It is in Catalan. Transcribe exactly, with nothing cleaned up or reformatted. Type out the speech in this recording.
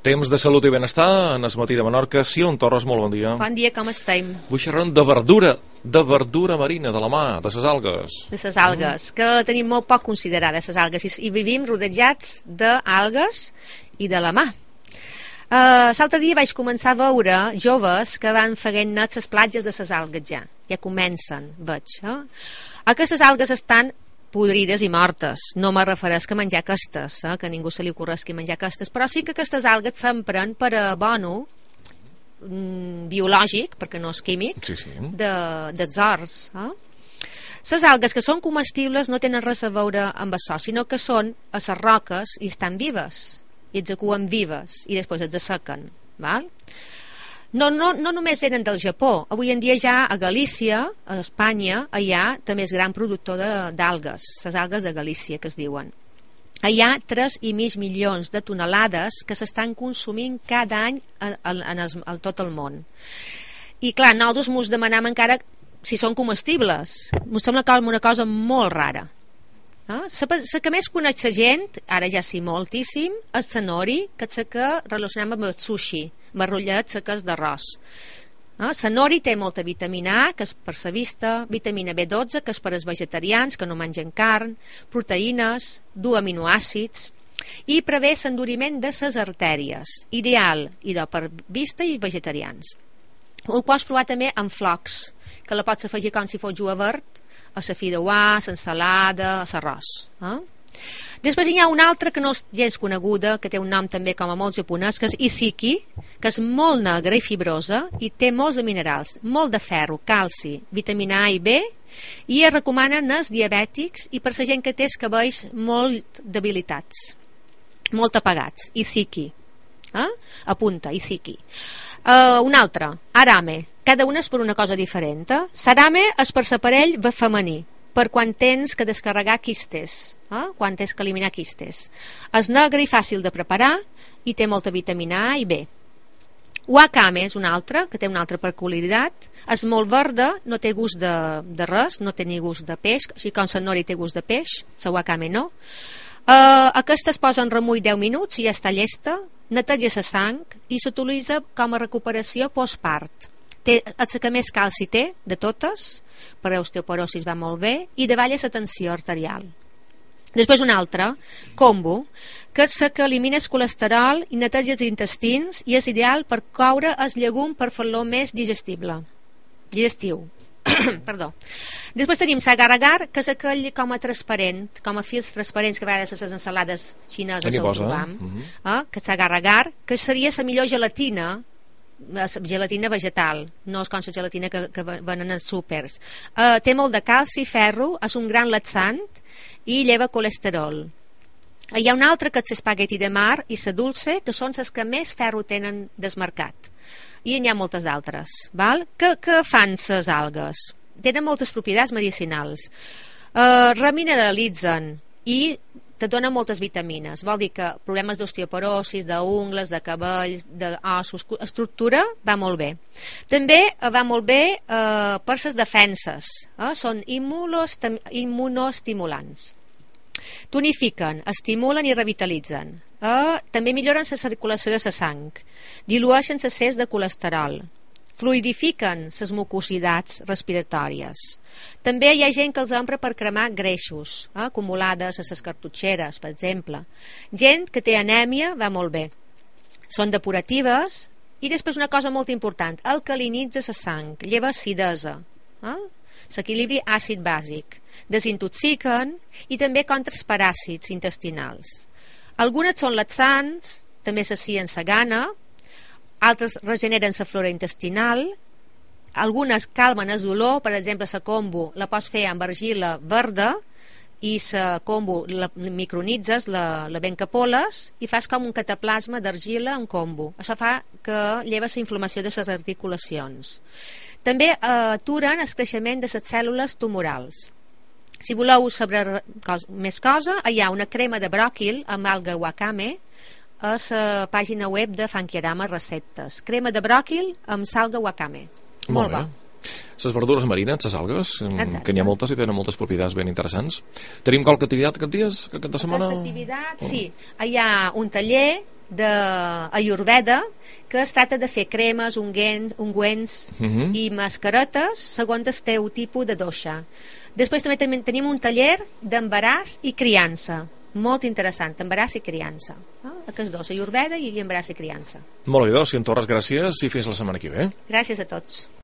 Temps de salut i benestar en el matí de Menorca. Sion Torres, molt bon dia. Bon dia, com estem? Vull xerrar de verdura, de verdura marina, de la mà, de les algues. De les algues, mm. que tenim molt poc considerades, les algues, i, i vivim rodejats d'algues i de la mà. Uh, L'altre dia vaig començar a veure joves que van fent net les platges de les algues ja. Ja comencen, veig. Eh? Aquestes algues estan podrides i mortes. No me refereix a menjar aquestes, eh? Que a ningú se li ocorresqui menjar aquestes, però sí que aquestes algues s'empren per a bono mm, biològic, perquè no és químic, sí, sí. de, dels horts. Eh? Les algues que són comestibles no tenen res a veure amb això, sinó que són a les roques i estan vives, i els acuen vives, i després els assequen. Val? No, no, no només venen del Japó. Avui en dia ja a Galícia, a Espanya, hi ha també és gran productor d'algues, les algues de Galícia que es diuen. Hi ha tres i mig milions de tonelades que s'estan consumint cada any en, en, el, en tot el món. I clar, nosaltres ens demanem encara si són comestibles. Ens sembla com una cosa molt rara. La eh? que més coneix la gent, ara ja sí moltíssim, és el nori, que és la que relacionem amb el sushi, barrollets seques d'arròs. El eh? nori té molta vitamina A, que és per la vista, vitamina B dotze, que és per als vegetarians, que no mengen carn, proteïnes, du aminoàcids, i prevé l'enduriment de les artèries, ideal, idò per vista i vegetarians. Ho pots provar també amb flocs, que la pots afegir com si fos julivert, a la fideuà, a l'ensalada, a l'arròs. Eh? Després hi ha una altra que no és gens coneguda, que té un nom també com a molt japonès, que és Isiki, que és molt negra i fibrosa i té molts de minerals, molt de ferro, calci, vitamina A i B, i es recomanen als diabètics i per la gent que té els cabells molt debilitats, molt apagats. Isiki. Eh? Apunta, Isiki. Uh, una altra, arame. Cada una és per una cosa diferent. Eh? Sarame és per l'aparell femení, per quan tens que descarregar quistes, eh? Quan tens que eliminar quistes. És negre i fàcil de preparar i té molta vitamina A i B. Wakame és una altra, que té una altra peculiaritat. És molt verda, no té gust de, de res, no té ni gust de peix, així com la nori té gust de peix, la wakame no. Uh, aquesta es posa en remull deu minuts i ja està llesta, neteja la sang i s'utilitza com a recuperació postpart. Té, és la que més calci té de totes, per a osteoporosis va molt bé, i davalla la tensió arterial. Després una altra, kombu, que és la que elimina el colesterol i neteja els intestins i és ideal per coure el llegum per fer-lo més digestible. Digestiu. Perdó. Després tenim l'agar-agar, que és aquell com a transparent, com a fils transparents que a vegades a les ensalades xineses ho trobam, uh -huh. eh? Que és l'agar-agar, que seria la millor gelatina, la gelatina vegetal, no és com la gelatina que, que venen als súpers. Uh, té molt de calci, ferro, és un gran laxant i lleva colesterol. Uh, hi ha una altra que és l'espagueti de mar i la dulce, que són les que més ferro tenen desmarcat. I n'hi ha moltes d'altres. Què, què fan les algues? Tenen moltes propietats medicinals. Uh, remineralitzen i te donen moltes vitamines. Vol dir que problemes d'osteoporosis, d'ungles, de cabells, d'ossos, estructura, va molt bé. També va molt bé eh, per les defenses. Eh? Són immunoestimulants. Tonifiquen, estimulen i revitalitzen. Eh? També milloren la circulació de la sang. Dilueixen l'excés de colesterol. Fluidifiquen les mucosidats respiratòries. També hi ha gent que els empra per cremar greixos, eh, acumulades a les cartutxeres, per exemple. Gent que té anèmia va molt bé. Són depuratives i després una cosa molt important, alcalinitza la sang, lleva acidesa, eh? L'equilibri àcid-bàsic. Desintoxiquen i també contra els paràsits intestinals. Algunes són laxants, també sacien la gana, altres regeneren la flora intestinal, algunes calmen el dolor, per exemple la kombu la pots fer amb argila verda i la kombu la micronitzes, la, la bencapoles i fas com un cataplasma d'argila en kombu. Això fa que lleva la inflamació de les articulacions. També aturen el creixement de les cèl·lules tumorals. Si voleu saber cos, més cosa, hi ha una crema de bròquil amb alga wakame a la pàgina web de Funkyarama Receptes. Crema de bròquil amb salga wakame. Molt, molt bo. Les verdures marines, les algues, exacte, que n'hi ha moltes i tenen moltes propietats ben interessants. Tenim qualque activitat aquests dies, aquest de setmana? Aquesta activitat, oh. sí. Hi ha un taller d'Ayurveda, que es tracta de fer cremes, ungüents, ungüents uh -huh. i mascaretes segons el teu tipus de dosha. Després també tenim un taller d'embaràs i criança, molt interessant, embaràs i criança, no? Aquests dos, Ayurveda i embaràs i criança. Molt bé, doncs, si en Torres, gràcies i fins la setmana que ve. Gràcies a tots.